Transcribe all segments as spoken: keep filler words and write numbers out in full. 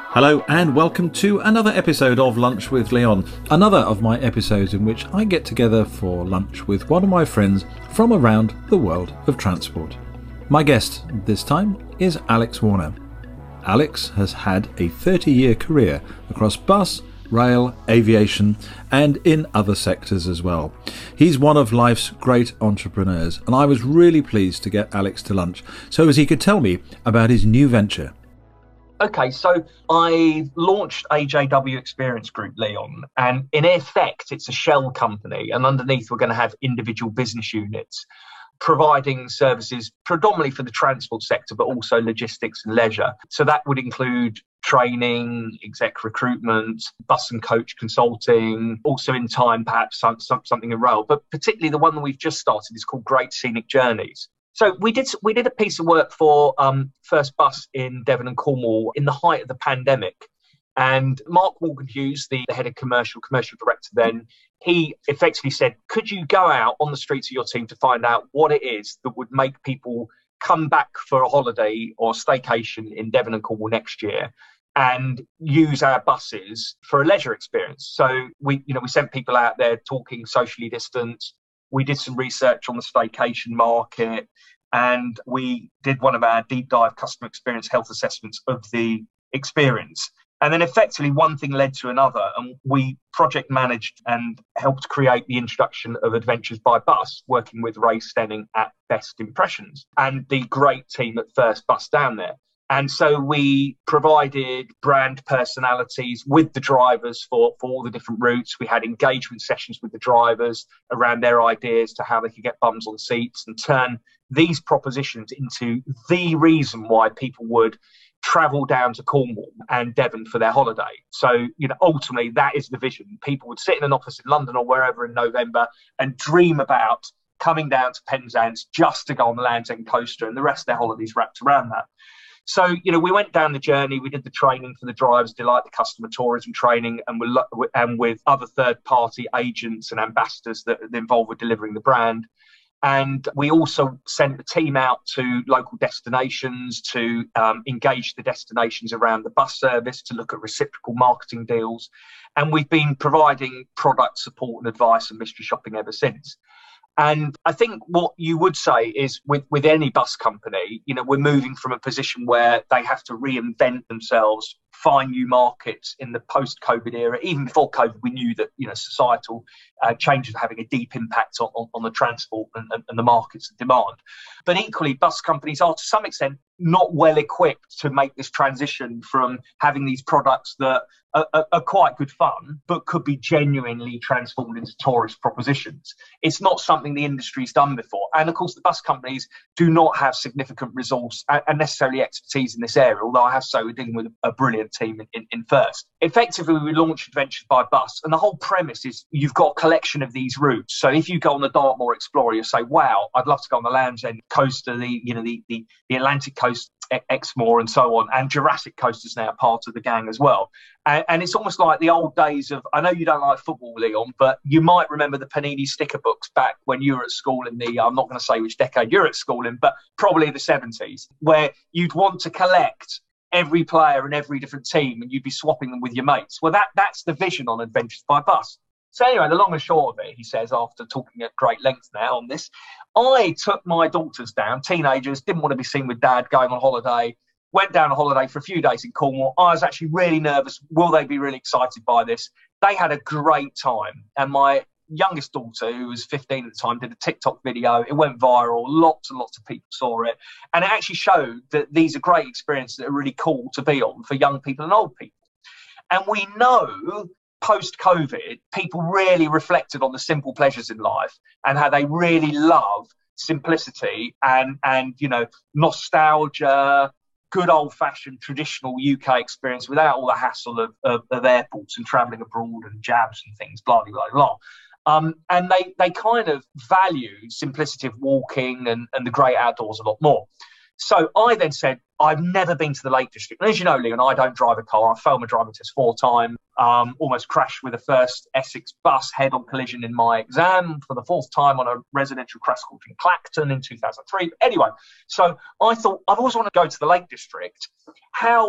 Hello and welcome to another episode of Lunch with Leon. Another of my episodes in which I get together for lunch with one of my friends from around the world of transport. My guest this time is Alex Warner. Alex has had a thirty-year career across bus, rail, aviation and in other sectors as well. He's one of life's great entrepreneurs and I was really pleased to get Alex to lunch so as he could tell me about his new venture. Okay, so I launched A J W Experience Group, Leon, and in effect, it's a shell company, and underneath we're going to have individual business units providing services predominantly for the transport sector, but also logistics and leisure. So that would include training, exec recruitment, bus and coach consulting, also in time, perhaps some, some, something in rail, but particularly the one that we've just started is called Great Scenic Journeys. So we did we did a piece of work for um, First Bus in Devon and Cornwall in the height of the pandemic. And Mark Morgan-Hughes, the, the head of commercial, commercial director then, he effectively said, could you go out on the streets of your team to find out what it is that would make people come back for a holiday or staycation in Devon and Cornwall next year and use our buses for a leisure experience? So we, you know, we sent people out there talking socially distanced. We did some research on the staycation market and we did one of our deep dive customer experience health assessments of the experience. And then effectively one thing led to another and we project managed and helped create the introduction of Adventures by Bus, working with Ray Stenning at Best Impressions and the great team at First Bus down there. And so we provided brand personalities with the drivers for, for all the different routes. We had engagement sessions with the drivers around their ideas to how they could get bums on seats and turn these propositions into the reason why people would travel down to Cornwall and Devon for their holiday. So, you know, ultimately that is the vision. People would sit in an office in London or wherever in November and dream about coming down to Penzance just to go on the Land's End coaster and the rest of their holidays wrapped around that. So, you know, we went down the journey, we did the training for the drivers, delight the customer tourism training, and, we're, and with other third-party agents and ambassadors that are involved with delivering the brand. And we also sent the team out to local destinations to um, engage the destinations around the bus service, to look at reciprocal marketing deals. And we've been providing product support and advice and mystery shopping ever since. And I think what you would say is with, with any bus company, you know, we're moving from a position where they have to reinvent themselves, find new markets in the post-COVID era. Even before COVID, we knew that, you know, societal uh, changes are having a deep impact on, on, on the transport and, and, and the markets and demand. But equally, bus companies are to some extent not well equipped to make this transition from having these products that are, are, are quite good fun, but could be genuinely transformed into tourist propositions. It's not something the industry's done before. And of course, the bus companies do not have significant resource and necessarily expertise in this area, although I have to say we're dealing with a brilliant team in, in, in First. Effectively, we launched Adventures by Bus, and the whole premise is you've got a collection of these routes. So if you go on the Dartmoor Explorer, you'll say, wow, I'd love to go on the Land's End coaster, the, you know, the, the, the Atlantic Coast, Exmoor and so on, and Jurassic Coast is now part of the gang as well. And, and it's almost like the old days of, I know you don't like football, Leon, but you might remember the Panini sticker books back when you were at school in the, I'm not going to say which decade you're at school in, but probably the seventies, where you'd want to collect every player and every different team and you'd be swapping them with your mates. Well, that that's the vision on Adventures by Bus. So anyway, the long and short of it, he says, after talking at great length now on this, I took my daughters down, teenagers, didn't want to be seen with dad going on holiday, went down on holiday for a few days in Cornwall. I was actually really nervous. Will they be really excited by this? They had a great time. And my youngest daughter, who was fifteen at the time, did a TikTok video. It went viral. Lots and lots of people saw it. And it actually showed that these are great experiences that are really cool to be on for young people and old people. And we know post-COVID, people really reflected on the simple pleasures in life and how they really love simplicity and, and you know, nostalgia, good old-fashioned traditional U K experience without all the hassle of, of, of airports and travelling abroad and jabs and things, blah, blah, blah, blah. Um, and they, they kind of value simplicity of walking and, and the great outdoors a lot more. So I then said, I've never been to the Lake District. And as you know, Leon, I don't drive a car. I failed my driving test four times, um, almost crashed with a first Essex bus head-on collision in my exam for the fourth time on a residential crash course in Clacton in two thousand three. Anyway, so I thought, I've always wanted to go to the Lake District. How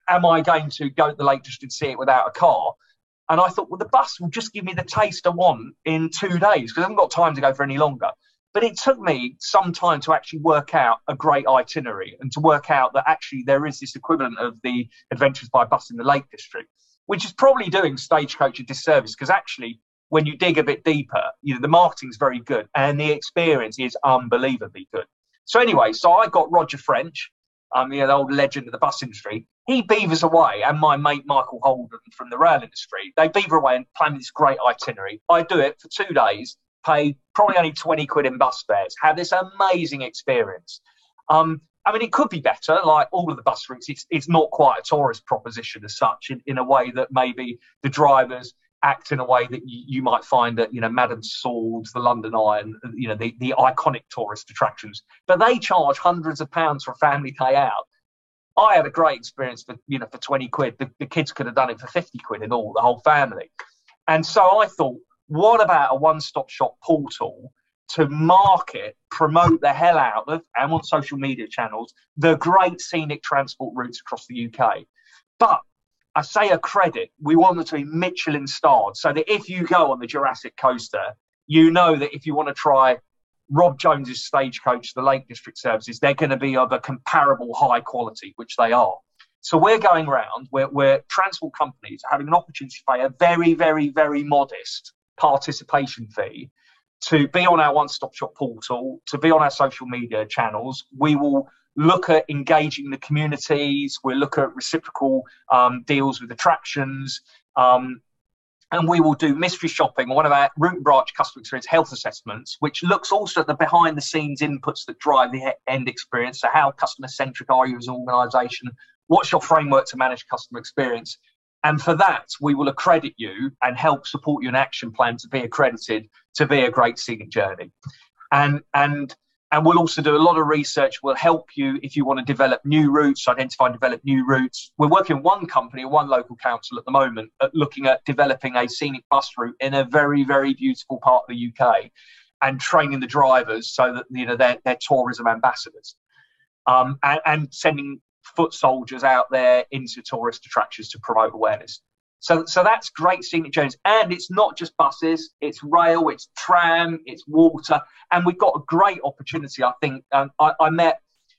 am I going to go to the Lake District and see it without a car? And I thought, well, the bus will just give me the taste I want in two days because I haven't got time to go for any longer. But it took me some time to actually work out a great itinerary and to work out that actually there is this equivalent of the Adventures by Bus in the Lake District, which is probably doing Stagecoach a disservice because actually when you dig a bit deeper, you know, the marketing's very good and the experience is unbelievably good. So anyway, so I got Roger French, um, you know, the old legend of the bus industry. He beavers away, and my mate Michael Holden from the rail industry, they beaver away and plan this great itinerary. I do it for two days, pay probably only twenty quid in bus fares, have this amazing experience. Um, I mean, it could be better, like all of the bus routes. It's, it's not quite a tourist proposition as such, in, in a way that maybe the drivers act in a way that you, you might find at, you know, Madame Tussauds, the London Eye, and, you know, the, the iconic tourist attractions. But they charge hundreds of pounds for a family day out. I had a great experience for, you know, for twenty quid. The, the kids could have done it for fifty quid in all, the whole family. And so I thought, what about a one-stop shop portal to market, promote the hell out of, and on social media channels, the great scenic transport routes across the U K. But I say a credit, we want them to be Michelin starred, so that if you go on the Jurassic Coaster, you know that if you want to try Rob Jones's Stagecoach, the Lake District services, they're going to be of a comparable high quality, which they are. So we're going round where, where transport companies are having an opportunity to pay a very, very, very modest participation fee to be on our one-stop shop portal, to be on our social media channels. We will look at engaging the communities. We'll look at reciprocal um, deals with attractions. Um, And we will do mystery shopping, one of our root and branch customer experience health assessments, which looks also at the behind the scenes inputs that drive the end experience. So how customer centric are you as an organisation? What's your framework to manage customer experience? And for that, we will accredit you and help support you in action plan to be accredited to be a great scenic journey. And, and, and we'll also do a lot of research. We'll help you if you want to develop new routes, identify and develop new routes. We're working with one company, one local council at the moment, at looking at developing a scenic bus route in a very, very beautiful part of the U K and training the drivers so that, you know, they're, they're tourism ambassadors, um, and, and sending foot soldiers out there into tourist attractions to promote awareness. So, so that's great scenic journeys. And it's not just buses, it's rail, it's tram, it's water. And we've got a great opportunity, I think. Um, I, I met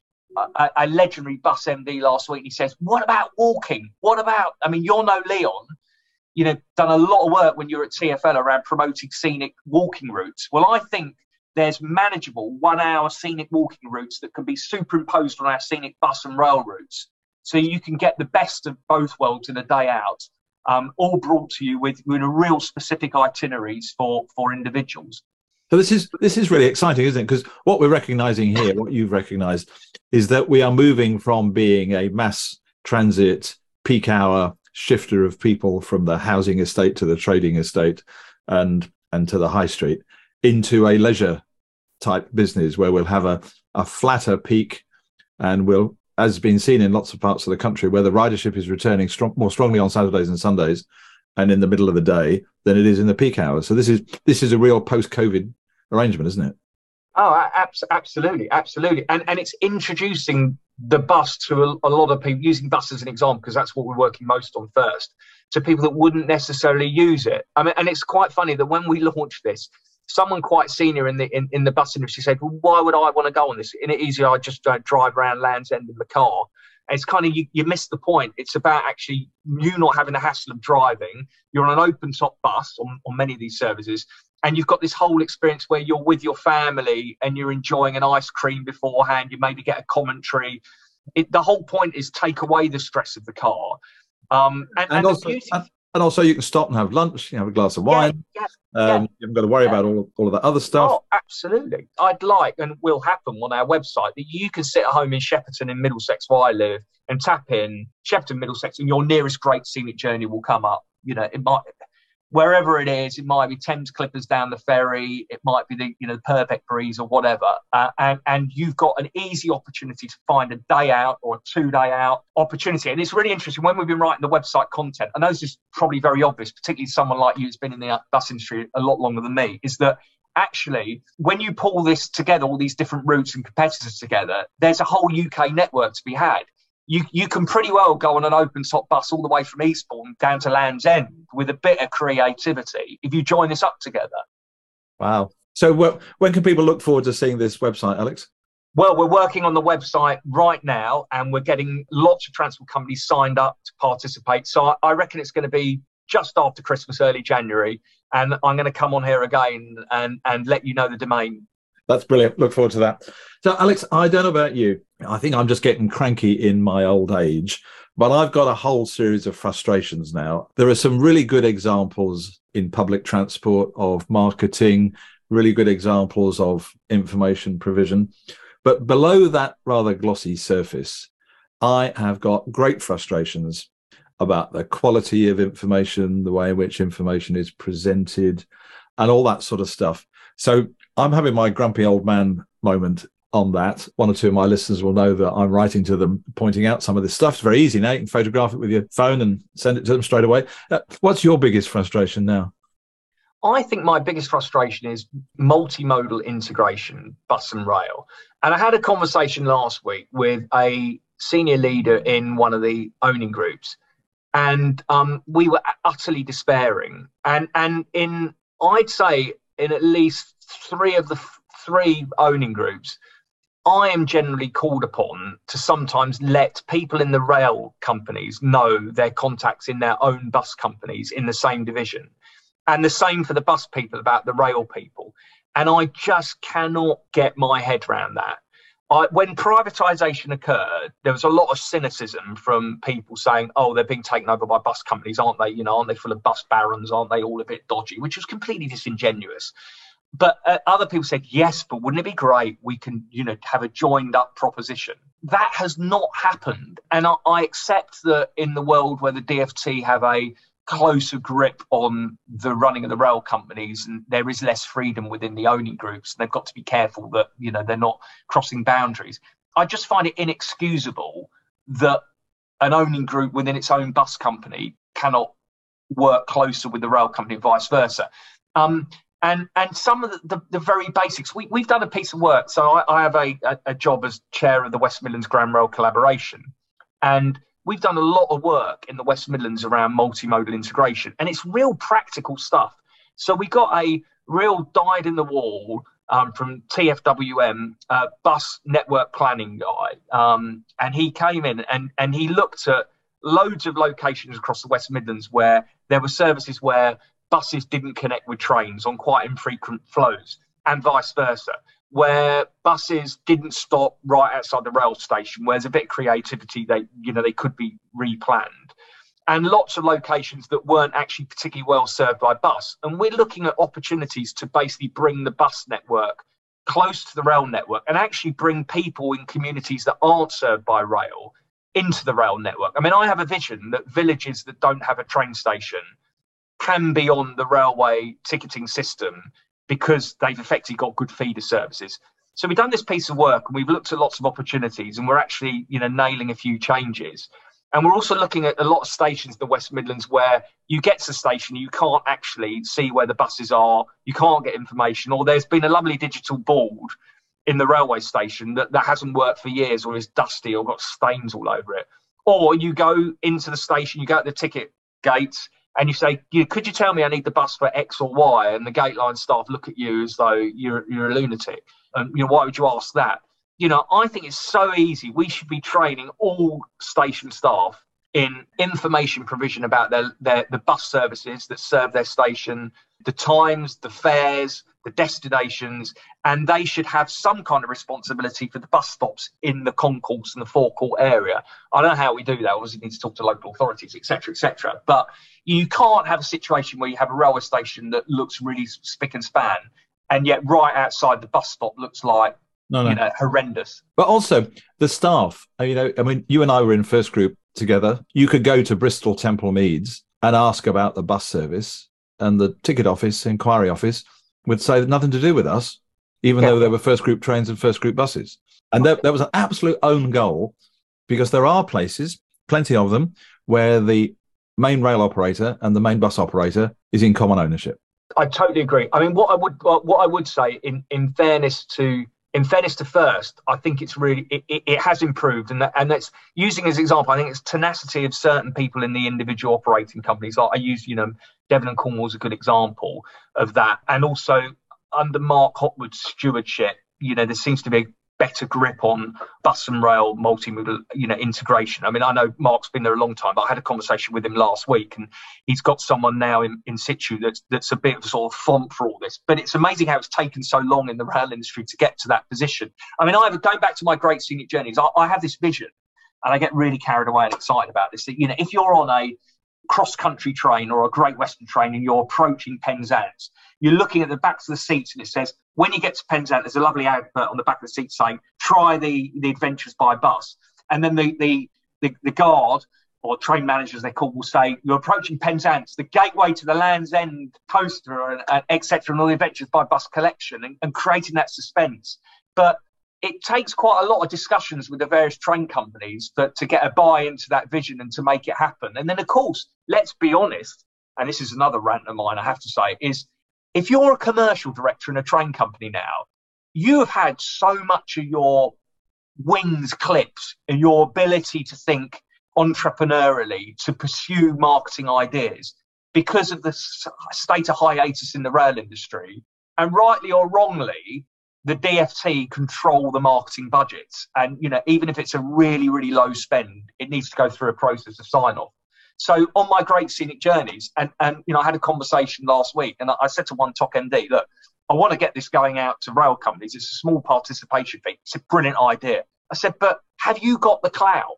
a, a legendary bus M D last week. And he says, what about walking? What about, I mean, you'll know Leon, you know, done a lot of work when you're at T F L around promoting scenic walking routes. Well, I think there's manageable one-hour scenic walking routes that can be superimposed on our scenic bus and rail routes. So you can get the best of both worlds in a day out. Um, all brought to you with, with a real specific itineraries for, for individuals. So this is this is really exciting, isn't it? Because what we're recognising here, what you've recognised, is that we are moving from being a mass transit peak hour shifter of people from the housing estate to the trading estate and and to the high street into a leisure type business where we'll have a, a flatter peak, and we'll, as has been seen in lots of parts of the country, where the ridership is returning strong, more strongly on Saturdays and Sundays and in the middle of the day than it is in the peak hours. So this is this is a real post-COVID arrangement, isn't it? Oh, absolutely, absolutely. And and it's introducing the bus to a, a lot of people, using bus as an example, because that's what we're working most on first, to people that wouldn't necessarily use it. I mean, and it's quite funny that when we launched this, someone quite senior in the in, in the bus industry said, well, why would I want to go on this? Isn't it easier I just don't drive around Land's End in the car? And it's kind of, you, you miss the point. It's about actually you not having the hassle of driving. You're on an open top bus on, on many of these services, and you've got this whole experience where you're with your family and you're enjoying an ice cream beforehand. You maybe get a commentary. It, the whole point is take away the stress of the car. Um, and, and, and also, beauty- and, and also you can stop and have lunch, you have a glass of wine. Yeah, yeah. Um, Yeah. You haven't got to worry Yeah. about all, all of that other stuff. Oh, absolutely. I'd like, and will happen on our website, that you can sit at home in Shepperton in Middlesex, where I live, and tap in Shepperton, Middlesex, and your nearest great scenic journey will come up. You know, it might, wherever it is, it might be Thames Clippers down the ferry, it might be the, you know, the Purbeck Breeze or whatever. Uh, and, and you've got an easy opportunity to find a day out or a two day out opportunity. And it's really interesting when we've been writing the website content. I know this is probably very obvious, particularly someone like you who's been in the bus industry a lot longer than me, is that actually, when you pull this together, all these different routes and competitors together, there's a whole U K network to be had. you you can pretty well go on an open top bus all the way from Eastbourne down to Land's End with a bit of creativity if you join this up together. Wow. So well, when can people look forward to seeing this website, Alex? Well, we're working on the website right now, and we're getting lots of transport companies signed up to participate. So I, I reckon it's going to be just after Christmas, early January, and I'm going to come on here again and, and let you know the domain. That's brilliant. Look forward to that. So, Alex, I don't know about you. I think I'm just getting cranky in my old age, but I've got a whole series of frustrations now. There are some really good examples in public transport of marketing, really good examples of information provision. But below that rather glossy surface, I have got great frustrations about the quality of information, the way in which information is presented, and all that sort of stuff. So I'm having my grumpy old man moment on that. One or two of my listeners will know that I'm writing to them, pointing out some of this stuff. It's very easy now. You can photograph it with your phone and send it to them straight away. Uh, what's your biggest frustration now? I think my biggest frustration is multimodal integration, bus and rail. And I had a conversation last week with a senior leader in one of the owning groups, and um, we were utterly despairing. And and in, I'd say, in at least three of the f- three owning groups, I am generally called upon to sometimes let people in the rail companies know their contacts in their own bus companies in the same division. And the same for the bus people about the rail people. And I just cannot get my head around that. I, when privatisation occurred, there was a lot of cynicism from people saying, oh, they're being taken over by bus companies, aren't they? You know, aren't they full of bus barons? Aren't they all a bit dodgy? Which was completely disingenuous. But uh, other people said, yes, but wouldn't it be great? We can, you know, have a joined up proposition. That has not happened. And I, I accept that in the world where the D F T have a closer grip on the running of the rail companies, and there is less freedom within the owning groups. They've got to be careful that, you know, they're not crossing boundaries. I just find it inexcusable that an owning group within its own bus company cannot work closer with the rail company and vice versa. Um, and and some of the, the, the very basics, we, we've done a piece of work. So I, I have a, a, a job as chair of the West Midlands Grand Rail Collaboration, and we've done a lot of work in the West Midlands around multimodal integration, and it's real practical stuff. So we got a real dyed in the wall um, from T F W M, uh, bus network planning guy, um, and he came in and, and he looked at loads of locations across the West Midlands where there were services where buses didn't connect with trains on quite infrequent flows, and vice versa, where buses didn't stop right outside the rail station, where there's a bit of creativity, they, you know, they could be replanned, and lots of locations that weren't actually particularly well served by bus. And we're looking at opportunities to basically bring the bus network close to the rail network and actually bring people in communities that aren't served by rail into the rail network. I mean, I have a vision that villages that don't have a train station can be on the railway ticketing system because they've effectively got good feeder services. So we've done this piece of work and we've looked at lots of opportunities, and we're actually, you know, nailing a few changes. And we're also looking at a lot of stations in the West Midlands where you get to the station, you can't actually see where the buses are, you can't get information, or there's been a lovely digital board in the railway station that, that hasn't worked for years, or is dusty or got stains all over it. Or you go into the station, you go at the ticket gates, and you say, could you tell me I need the bus for X or Y? And the gate line staff look at you as though you're you're a lunatic. And, you know, why would you ask that? You know, I think it's so easy. We should be training all station staff in information provision about their, their the bus services that serve their station, the times, the fares, the destinations, and they should have some kind of responsibility for the bus stops in the concourse and the forecourt area. I don't know how we do that. Obviously, we need to talk to local authorities, et cetera, et cetera. But you can't have a situation where you have a railway station that looks really spick and span, and yet right outside the bus stop looks like, no, no. you know, horrendous. But also the staff, you know, I mean, you and I were in first group together. You could go to Bristol Temple Meads and ask about the bus service, and the ticket office, inquiry office, would say nothing to do with us, even yeah. though there were first group trains and first group buses. And there, there was an absolute own goal, because there are places, plenty of them, where the main rail operator and the main bus operator is in common ownership. I totally agree. I mean, what I would what I would say, in, in fairness to in fairness to First, I think it's really, it, it, it has improved. And that, and that's using as an example, I think it's tenacity of certain people in the individual operating companies. Like I use, you know, Devon and Cornwall is a good example of that. And also under Mark Hopwood's stewardship, you know, there seems to be a better grip on bus and rail multimodal, you know, integration. I mean, I know Mark's been there a long time, but I had a conversation with him last week, and he's got someone now in, in situ that's that's a bit of a sort of font for all this. But it's amazing how it's taken so long in the rail industry to get to that position. I mean, I have, going back to my Great Scenic Journeys, I, I have this vision, and I get really carried away and excited about this. That, you know, if you're on a cross-country train or a Great Western train and you're approaching Penzance, you're looking at the backs of the seats and it says, when you get to Penzance, there's a lovely advert on the back of the seat saying, try the, the adventures by bus. And then the, the, the, the guard or train managers, they call, will say, you're approaching Penzance, the gateway to the Land's End coaster, and, and et cetera, and all the adventures by bus collection, and, and creating that suspense. But it takes quite a lot of discussions with the various train companies that, to get a buy into that vision and to make it happen. And then, of course, let's be honest, and this is another rant of mine, I have to say, is if you're a commercial director in a train company now, you have had so much of your wings clipped and your ability to think entrepreneurially, to pursue marketing ideas because of the state of hiatus in the rail industry. And rightly or wrongly, the D F T control the marketing budgets. And, you know, even if it's a really, really low spend, it needs to go through a process of sign off. So on my Great Scenic Journeys, and, and you know, I had a conversation last week, and I said to one T O C M D, look, I want to get this going out to rail companies. It's a small participation fee. It's a brilliant idea. I said, but have you got the clout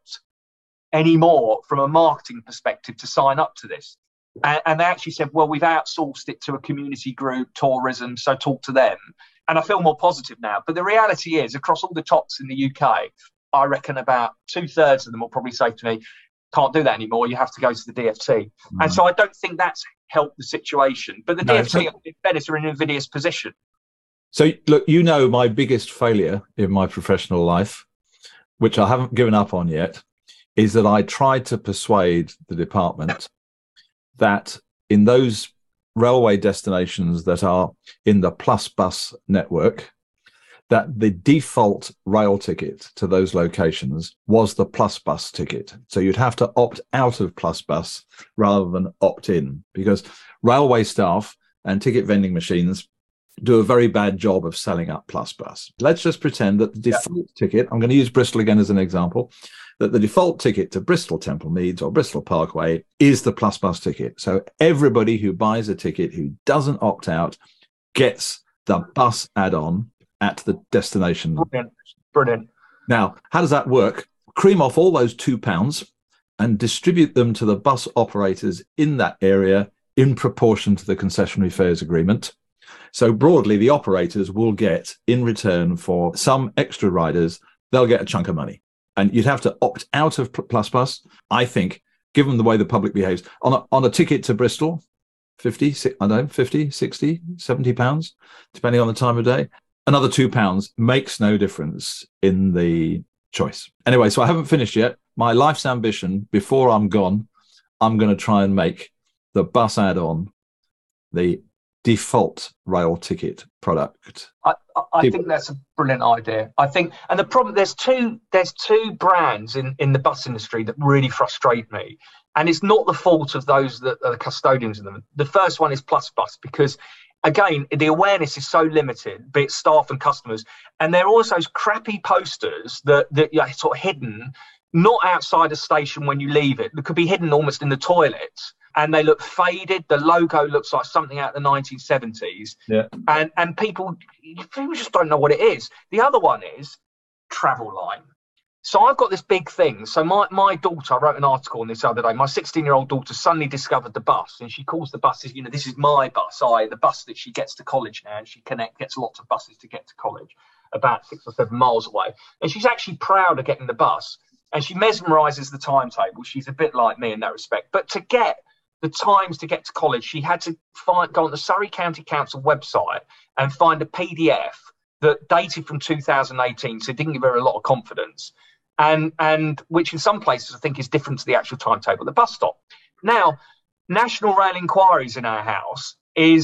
anymore from a marketing perspective to sign up to this? And, and they actually said, well, we've outsourced it to a community group, tourism, so talk to them. And I feel more positive now. But the reality is, across all the T O Cs in the U K, I reckon about two thirds of them will probably say to me, can't do that anymore. You have to go to the D F T. Mm. And so I don't think that's helped the situation. But the no, D F T, so, in fairness, are in an invidious position. So, look, you know, my biggest failure in my professional life, which I haven't given up on yet, is that I tried to persuade the department that in those railway destinations that are in the Plus Bus network, that the default rail ticket to those locations was the Plus Bus ticket. So you'd have to opt out of Plus Bus rather than opt in, because railway staff and ticket vending machines do a very bad job of selling up Plus Bus. Let's just pretend that the default yeah. ticket, I'm going to use Bristol again as an example, that the default ticket to Bristol Temple Meads or Bristol Parkway is the Plus Bus ticket. So everybody who buys a ticket who doesn't opt out gets the bus add-on at the destination. Brilliant. Brilliant. Now, how does that work? Cream off all those two pounds and distribute them to the bus operators in that area in proportion to the concessionary fares agreement. So broadly, the operators will get, in return for some extra riders, they'll get a chunk of money. And you'd have to opt out of Plus Bus. I think, given the way the public behaves, on a, on a ticket to Bristol, fifty, I don't know, fifty, sixty, seventy pounds, depending on the time of day, another two pounds makes no difference in the choice. Anyway, so I haven't finished yet. My life's ambition, before I'm gone, I'm going to try and make the bus add-on the default rail ticket product. I, I think that's a brilliant idea. I think, and the problem, there's two, there's two brands in, in the bus industry that really frustrate me. And it's not the fault of those that are the custodians of them. The first one is Plus Bus, because again, the awareness is so limited, be it staff and customers. And there are also those crappy posters that, that are sort of hidden, not outside a station when you leave it. It could be hidden almost in the toilets. And they look faded. The logo looks like something out of the nineteen seventies. Yeah. And and people, people just don't know what it is. The other one is Travelline. So I've got this big thing. So my, my daughter, I wrote an article on this other day. My sixteen-year-old daughter suddenly discovered the bus, and she calls the buses, you know, this is my bus, I, the bus that she gets to college now. And she connect gets lots of buses to get to college, about six or seven miles away. And she's actually proud of getting the bus. And she mesmerizes the timetable. She's a bit like me in that respect. But to get the times to get to college, she had to find, go on the Surrey County Council website and find a P D F that dated from two thousand eighteen, so it didn't give her a lot of confidence, and and which in some places I think is different to the actual timetable at the bus stop. Now, National Rail Inquiries in our house is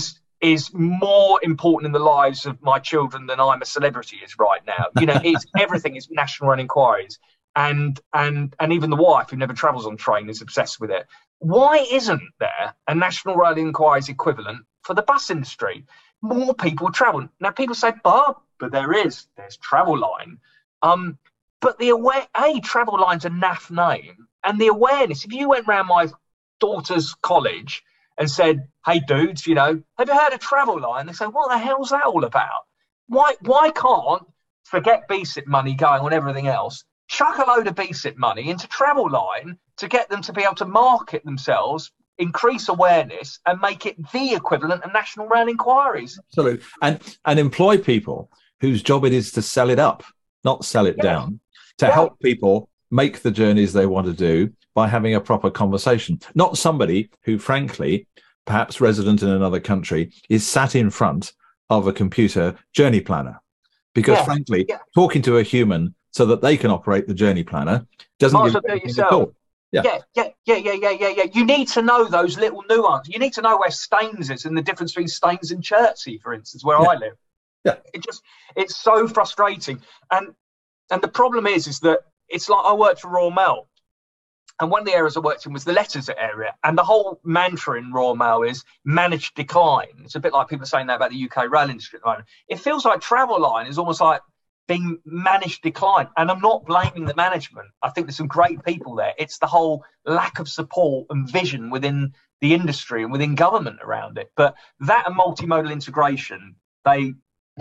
is more important in the lives of my children than I'm a celebrity is right now. You know, it's everything is national rail inquiries. And and and even the wife, who never travels on train, is obsessed with it. Why isn't there a national rail inquiries equivalent for the bus industry? More people travel. Now, people say, but, but there is. There's Travelline. Um, but the aware, A, Travelline's a naff name. And the awareness, if you went round my daughter's college and said, hey, dudes, you know, have you heard of Travelline? They say, what the hell's that all about? Why, why can't, forget B S I P money going on everything else, chuck a load of B S I P money into Travelline to get them to be able to market themselves, increase awareness, and make it the equivalent of national rail inquiries? Absolutely. And and employ people whose job it is to sell it up, not sell it yeah. down, to yeah. help people make the journeys they want to do by having a proper conversation. Not somebody who, frankly, perhaps resident in another country, is sat in front of a computer journey planner. Because yeah. frankly, yeah. talking to a human so that they can operate the journey planner doesn't Might give well do it yourself. Yeah. Yeah, yeah, yeah, yeah, yeah, yeah, yeah. You need to know those little nuances. You need to know where Staines is and the difference between Staines and Chertsey, for instance, where yeah. I live. Yeah. It just, it's so frustrating. And and the problem is, is that it's like I worked for Royal Mail. And one of the areas I worked in was the letters area. And the whole mantra in Royal Mail is managed decline. It's a bit like people saying that about the U K rail industry at the moment. It feels like Travelline is almost like being managed decline. And I'm not blaming the management. I think there's some great people there. It's the whole lack of support and vision within the industry and within government around it. But that and multimodal integration, they...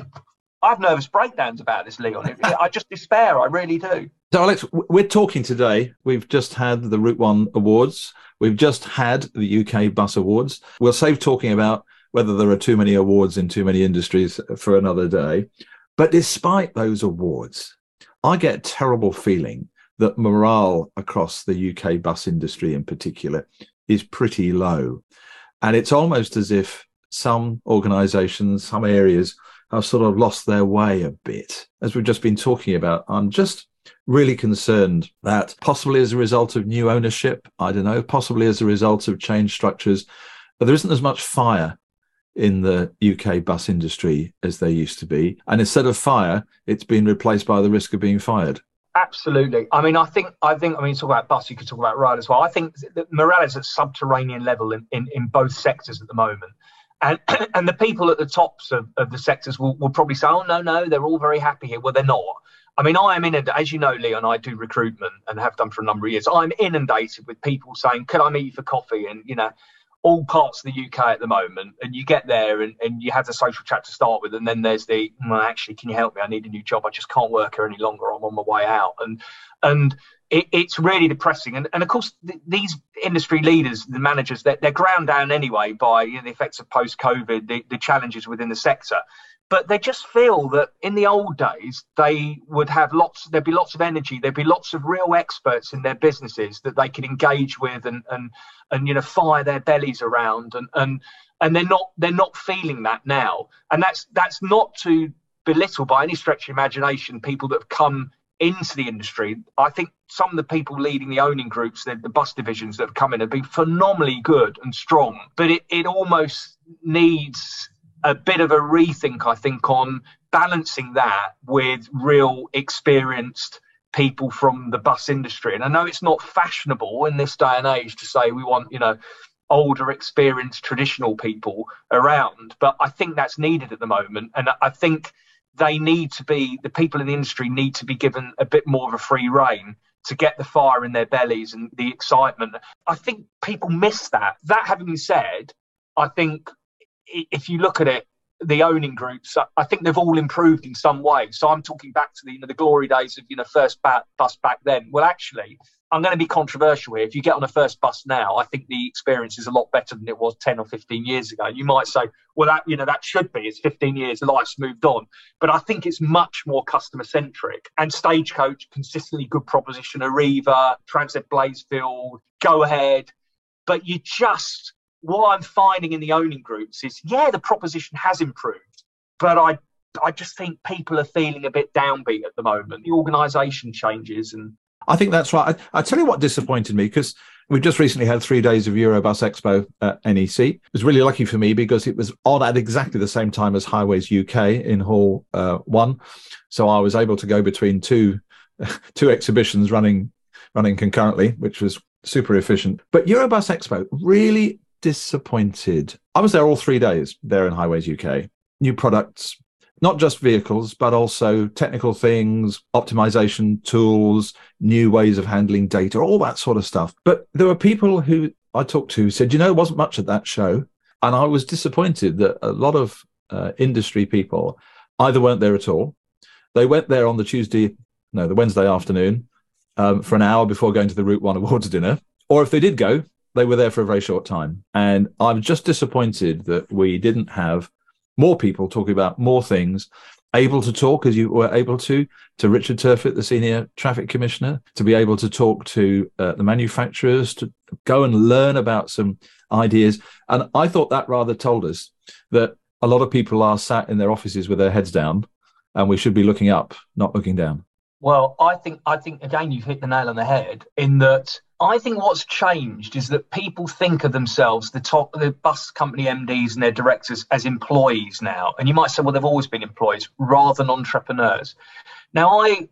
I have nervous breakdowns about this, Leon. I just despair. I really do. So, Alex, we're talking today. We've just had the Route One Awards. We've just had the U K Bus Awards. We'll save talking about whether there are too many awards in too many industries for another day. But despite those awards, I get a terrible feeling that morale across the U K bus industry in particular is pretty low. And it's almost as if some organisations, some areas have sort of lost their way a bit. As we've just been talking about, I'm just really concerned that possibly as a result of new ownership, I don't know, possibly as a result of change structures, but there isn't as much fire in the U K bus industry as there used to be. And instead of fire, it's been replaced by the risk of being fired. Absolutely. I mean, I think, I think, I mean, talk about bus, you could talk about rail as well. I think that morale is at subterranean level in, in, in both sectors at the moment. And and the people at the tops of, of the sectors will, will probably say, oh, no, no, they're all very happy here. Well, they're not. I mean, I am inundated, as you know, Leon, I do recruitment and have done for a number of years. I'm inundated with people saying, can I meet you for coffee? And, you know, all parts of the U K at the moment. And you get there and, and you have the social chat to start with. And then there's the, well, actually, can you help me? I need a new job. I just can't work here any longer. I'm on my way out. And and it, it's really depressing. And, and of course, th- these industry leaders, the managers, they're, they're ground down anyway by, you know, the effects of post-COVID, the, the challenges within the sector. But they just feel that in the old days, they would have lots, there'd be lots of energy, there'd be lots of real experts in their businesses that they could engage with and, and, and you know, fire their bellies around. And, and, and they're not, they're not feeling that now. And that's, that's not to belittle by any stretch of imagination people that have come into the industry. I think some of the people leading the owning groups, the, the bus divisions that have come in have been phenomenally good and strong. But it, it almost needs a bit of a rethink, I think, on balancing that with real experienced people from the bus industry. And I know it's not fashionable in this day and age to say we want, you know, older, experienced, traditional people around, but I think that's needed at the moment. And I think they need to be, the people in the industry need to be given a bit more of a free rein to get the fire in their bellies and the excitement. I think people miss that. That having been said, I think if you look at it, the owning groups, I think they've all improved in some way. So I'm talking back to the, you know, the glory days of, you know, first bus back then. Well, actually, I'm going to be controversial here. If you get on a first bus now, I think the experience is a lot better than it was ten or fifteen years ago. You might say, well, that, you know, that should be. It's fifteen years, life's moved on. But I think it's much more customer centric. And Stagecoach, consistently good proposition. Arriva, Transnet Blazefield, Go Ahead. But you just, what I'm finding in the owning groups is, yeah, the proposition has improved, but I I just think people are feeling a bit downbeat at the moment. The organisation changes. And I think that's right. I, I tell you what disappointed me, because We just recently had three days of Eurobus Expo at N E C. It was really lucky for me because it was on at exactly the same time as Highways U K in Hall uh, one. So I was able to go between two two exhibitions running running concurrently, which was super efficient. But Eurobus Expo really disappointed. I was there all three days there in Highways U K. New products, not just vehicles, but also technical things, optimization tools, new ways of handling data, all that sort of stuff. But there were people who I talked to who said, you know, there wasn't much at that show. And I was disappointed that a lot of uh, industry people either weren't there at all. They went there on the Tuesday, no, the Wednesday afternoon um, for an hour before going to the Route One Awards dinner. Or if they did go, they were there for a very short time. And I'm just disappointed that we didn't have more people talking about more things, able to talk, as you were able to, to Richard Turfitt, the Senior Traffic Commissioner, to be able to talk to uh, the manufacturers, to go and learn about some ideas. And I thought that rather told us that a lot of people are sat in their offices with their heads down, and we should be looking up, not looking down. Well, I think, I think again, you've hit the nail on the head in that I think what's changed is that people think of themselves, the top, the bus company M Ds and their directors, as employees now. And you might say, well, they've always been employees rather than entrepreneurs. Now, I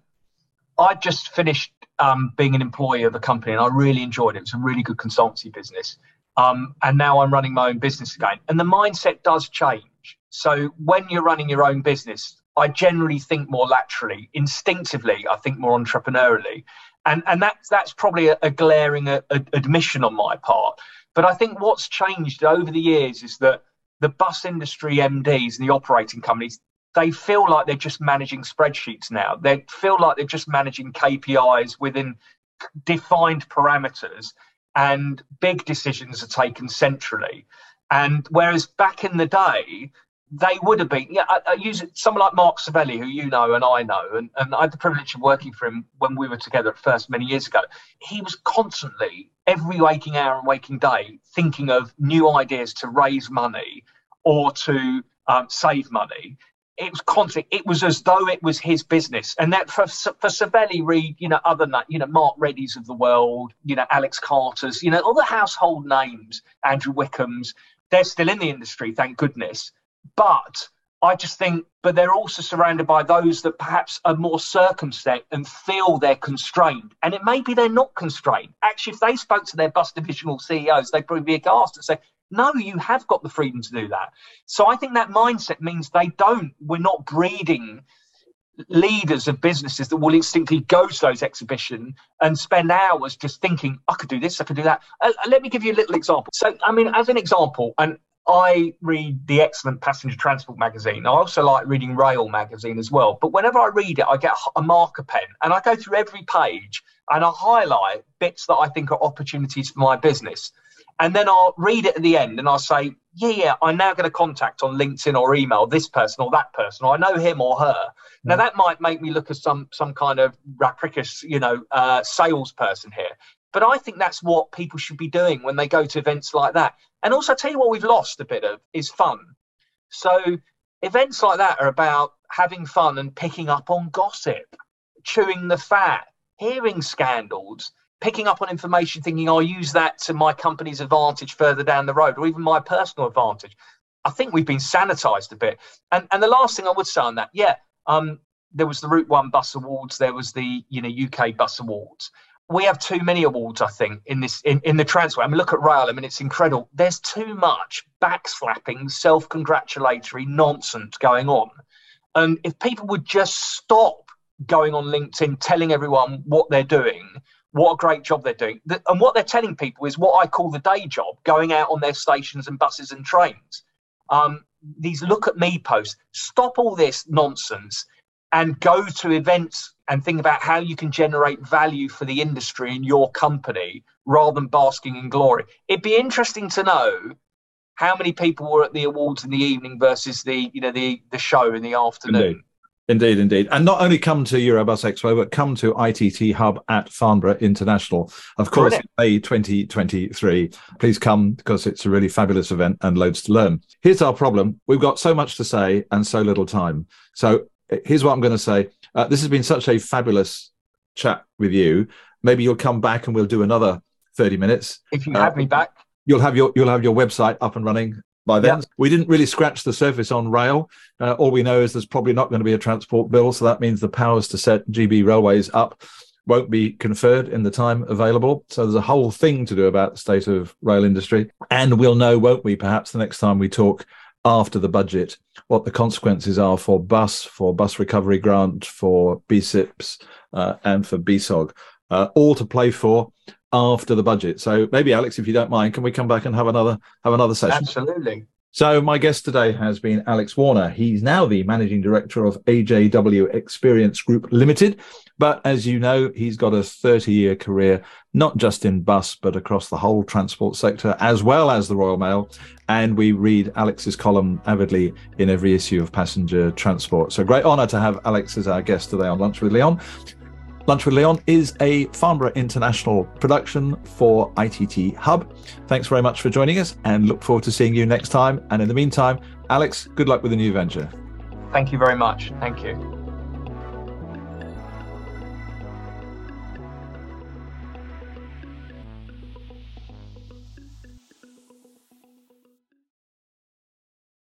I just finished um, being an employee of a company and I really enjoyed it. It was a really good consultancy business. Um, and now I'm running my own business again. And the mindset does change. So when you're running your own business, I generally think more laterally. Instinctively, I think more entrepreneurially. And and that's, that's probably a, a glaring a, a admission on my part. But I think what's changed over the years is that the bus industry M Ds and the operating companies, they feel like they're just managing spreadsheets now. They feel like they're just managing K P Is within defined parameters, and big decisions are taken centrally. And whereas back in the day, they would have been, yeah, I, I use it, someone like Mark Savelli, who you know and I know, and, and I had the privilege of working for him when we were together at first many years ago. He was constantly, every waking hour and waking day, thinking of new ideas to raise money or to um, save money. It was constant. It was as though it was his business. And that for for Savelli, read, you know, other, you know, Mark Reddy's of the world, you know, Alex Carter's, you know, all the household names, Andrew Wickham's, they're still in the industry, thank goodness. But I just think, but they're also surrounded by those that perhaps are more circumspect and feel they're constrained. And it may be they're not constrained. Actually, if they spoke to their bus divisional C E Os, they'd probably be aghast and say, no, you have got the freedom to do that. So I think that mindset means they don't, we're not breeding leaders of businesses that will instinctively go to those exhibitions and spend hours just thinking, I could do this, I could do that. Uh, let me give you a little example. So, I mean, as an example, and I read the excellent Passenger Transport magazine. I also like reading Rail magazine as well. But whenever I read it, I get a marker pen and I go through every page and I highlight bits that I think are opportunities for my business. And then I'll read it at the end and I'll say, yeah, yeah, I'm now going to contact on LinkedIn or email this person or that person, or I know him or her. Mm. Now, that might make me look as some some kind of rapricious, you know, uh, salesperson here. But I think that's what people should be doing when they go to events like that. And also, I'll tell you what we've lost a bit of is fun. So events like that are about having fun and picking up on gossip, chewing the fat, hearing scandals, picking up on information, thinking I'll use that to my company's advantage further down the road, or even my personal advantage. I think we've been sanitized a bit. And and the last thing I would say on that, yeah, um, there was the Route One Bus Awards, there was the you know U K Bus Awards. We have too many awards, I think, in this in, in the transport. I mean, look at Rail. I mean, it's incredible. There's too much backslapping, self-congratulatory nonsense going on. And if people would just stop going on LinkedIn, telling everyone what they're doing, what a great job they're doing. And what they're telling people is what I call the day job, going out on their stations and buses and trains. Um, these look at me posts. Stop all this nonsense and go to events and think about how you can generate value for the industry and your company rather than basking in glory. It'd be interesting to know how many people were at the awards in the evening versus the, you know, the, the show in the afternoon. Indeed. Indeed, indeed. And not only come to Eurobus Expo, but come to I T T Hub at Farnborough International. Of course, in May twenty twenty-three. Please come because it's a really fabulous event and loads to learn. Here's our problem. We've got so much to say and so little time. So here's what I'm going to say. Uh, this has been such a fabulous chat with you. Maybe you'll come back and we'll do another thirty minutes. If you have uh, me back. You'll have your you'll have your website up and running by then. Yep. We didn't really scratch the surface on rail. Uh, all we know is there's probably not going to be a transport bill, so that means the powers to set G B Railways up won't be conferred in the time available. So there's a whole thing to do about the state of rail industry. And we'll know, won't we, perhaps the next time we talk after the budget, what the consequences are for bus, for bus recovery grant, for B S I Ps, uh, and for B S O G, uh, all to play for after the budget. So maybe, Alex, if you don't mind, can we come back and have another have another session? Absolutely. So my guest today has been Alex Warner. He's now the Managing Director of A J W Experience Group Limited. But as you know, he's got a thirty-year career, not just in bus, but across the whole transport sector, as well as the Royal Mail. And we read Alex's column avidly in every issue of Passenger Transport. So great honour to have Alex as our guest today on Lunch with Leon. Lunch with Leon is a Farnborough International production for I T T Hub. Thanks very much for joining us and look forward to seeing you next time. And in the meantime, Alex, good luck with the new venture. Thank you very much. Thank you.